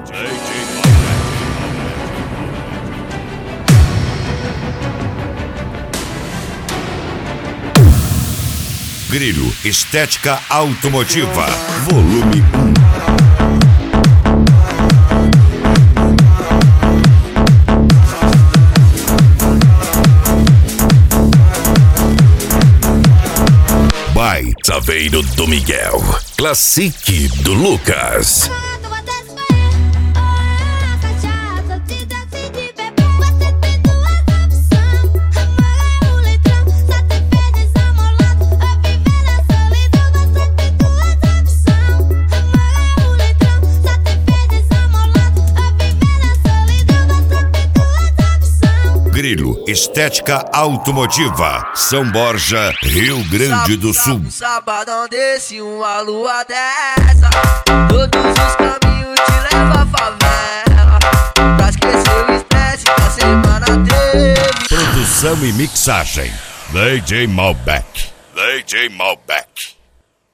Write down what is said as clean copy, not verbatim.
Grilo Estética Automotiva, volume 1. By Saveiro do Miguel, Classique do Lucas. Grilo Estética Automotiva, São Borja, Rio Grande do Sul. Sabadão desse, uma lua dessa, todos os caminhos te levam à favela, pra esquecer o estresse que a semana teve. Produção e mixagem, DJ Malbec.